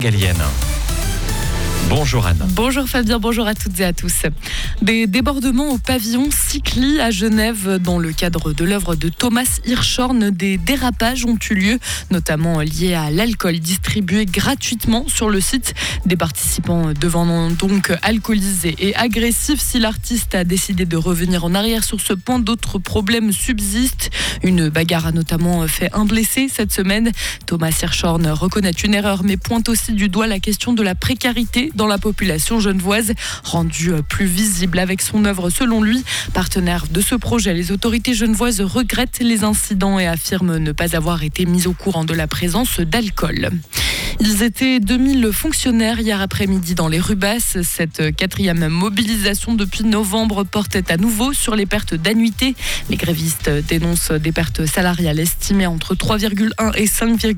Galienne. Bonjour Anne. Bonjour Fabien, bonjour à toutes et à tous. Des débordements au pavillon Cycli à Genève dans le cadre de l'œuvre de Thomas Hirschhorn. Des dérapages ont eu lieu, notamment liés à l'alcool distribué gratuitement sur le site. Des participants devenant donc alcoolisés et agressifs. Si l'artiste a décidé de revenir en arrière sur ce point, d'autres problèmes subsistent. Une bagarre a notamment fait un blessé cette semaine. Thomas Hirschhorn reconnaît une erreur mais pointe aussi du doigt la question de la précarité dans la population genevoise, rendue plus visible avec son œuvre selon lui. Partenaire de ce projet, les autorités genevoises regrettent les incidents et affirment ne pas avoir été mis au courant de la présence d'alcool. Ils étaient 2000 fonctionnaires hier après-midi dans les rues basses. Cette quatrième mobilisation depuis novembre portait à nouveau sur les pertes d'annuité. Les grévistes dénoncent des pertes salariales estimées entre 3,1 et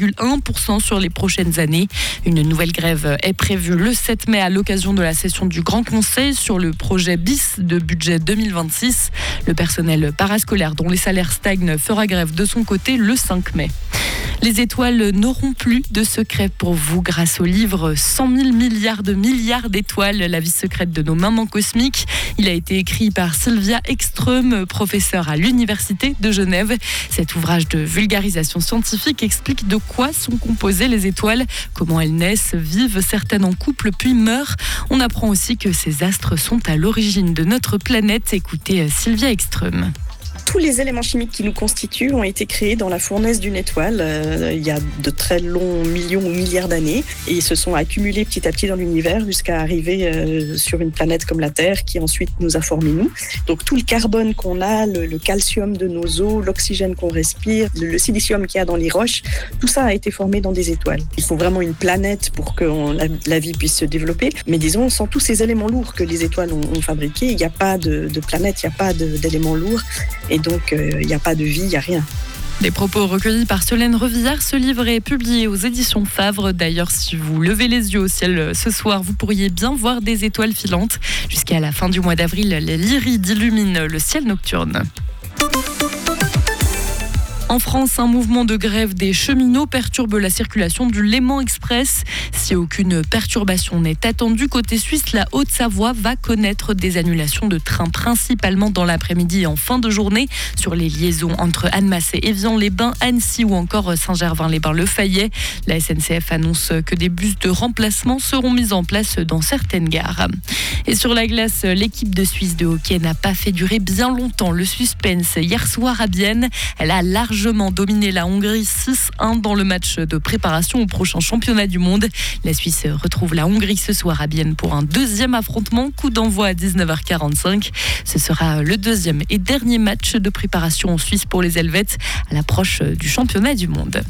5,1% sur les prochaines années. Une nouvelle grève est prévue le 7 mai à l'occasion de la session du Grand Conseil sur le projet BIS de budget 2026. Le personnel parascolaire dont les salaires stagnent fera grève de son côté le 5 mai. Les étoiles n'auront plus de secret pour vous grâce au livre 100 000 milliards d'étoiles, la vie secrète de nos mamans cosmiques. Il a été écrit par Sylvia Ekström, professeure à l'Université de Genève. Cet ouvrage de vulgarisation scientifique explique de quoi sont composées les étoiles, comment elles naissent, vivent certaines en couple puis meurent. On apprend aussi que ces astres sont à l'origine de notre planète. Écoutez Sylvia Ekström. Tous les éléments chimiques qui nous constituent ont été créés dans la fournaise d'une étoile il y a de très longs millions ou milliards d'années et ils se sont accumulés petit à petit dans l'univers jusqu'à arriver sur une planète comme la Terre qui ensuite nous a formés nous. Donc tout le carbone qu'on a, le calcium de nos os, l'oxygène qu'on respire, le silicium qu'il y a dans les roches, tout ça a été formé dans des étoiles. Il faut vraiment une planète pour que la vie puisse se développer, mais disons sans tous ces éléments lourds que les étoiles ont fabriqués, il n'y a pas de planète, il n'y a pas d'éléments lourds. Et donc, il n'y a pas de vie, il n'y a rien. Des propos recueillis par Solène Revillard. Ce livre est publié aux éditions Favre. D'ailleurs, si vous levez les yeux au ciel ce soir, vous pourriez bien voir des étoiles filantes. Jusqu'à la fin du mois d'avril, les lyrides illuminent le ciel nocturne. En France, un mouvement de grève des cheminots perturbe la circulation du Léman Express. Si aucune perturbation n'est attendue, côté suisse, la Haute-Savoie va connaître des annulations de trains, principalement dans l'après-midi et en fin de journée, sur les liaisons entre Annemasse et Évian-les-Bains, Annecy ou encore Saint-Gervais-les-Bains-le Fayet. La SNCF annonce que des bus de remplacement seront mis en place dans certaines gares. Et sur la glace, l'équipe de Suisse de hockey n'a pas fait durer bien longtemps le suspense. Hier soir à Bienne, elle a largement dominé la Hongrie 6-1 dans le match de préparation au prochain championnat du monde. La Suisse retrouve la Hongrie ce soir à Bienne pour un deuxième affrontement. Coup d'envoi à 19h45. Ce sera le deuxième et dernier match de préparation en Suisse pour les Helvètes à l'approche du championnat du monde.